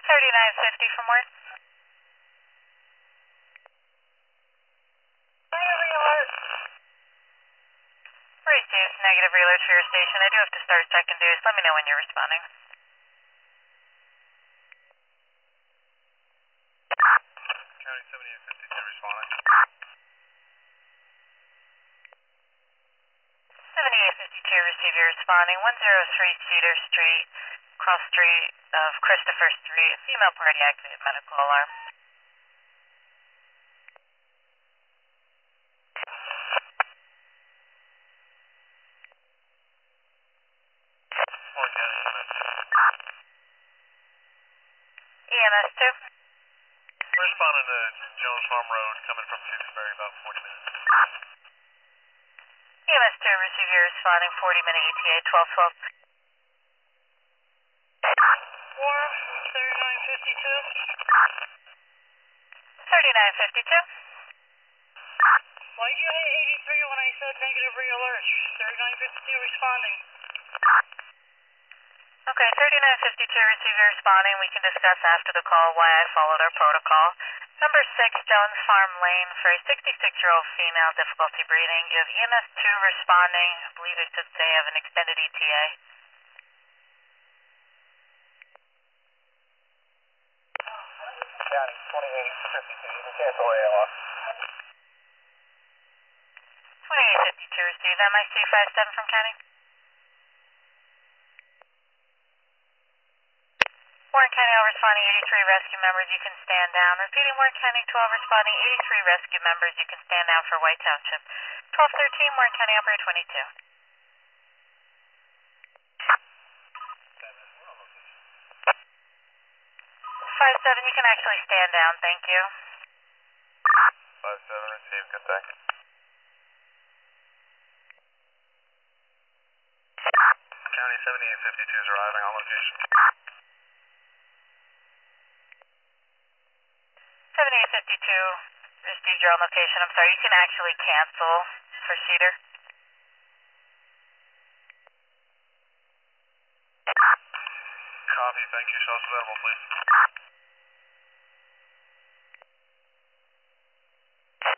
3950 from where? Negative alert. Received negative alert for your station. I do have to start secondaries. Let me know when you're responding. County 7852 responding. 7852, receive your responding. 103 Cedar Street, cross street of Christopher Street. Female party activated medical alarm. Warren County EMS 2. We're responding to Jones Farm Road, coming from Tewksbury, about 40 minutes. EMS 2, receive your responding. 40-minute ETA, 1212. Warren, 3952. 3952. Why'd you hit 83 when I said negative re-alert? 3952 responding. Okay, 3952, receive your responding. We can discuss after the call why I followed our protocol. Number 6, Jones Farm Lane, for a 66-year-old female, difficulty breathing. You have EMS 2 responding. I believe it should say have an extended ETA. County 2852, you can cancel ALR. 2852, received. MIC 57 from County. Warren County, all responding, 83 rescue members, you can stand down. Repeating, Warren County, 12 responding, 83 rescue members, you can stand down for White Township. 1213, Warren County, operator 22. 57, you can actually stand down, thank you. 57 received, good thank you. County 7852 is arriving on location. 7852, received your own location. I'm sorry, you can actually cancel for Cedar. Copy, thank you. Show us available, please.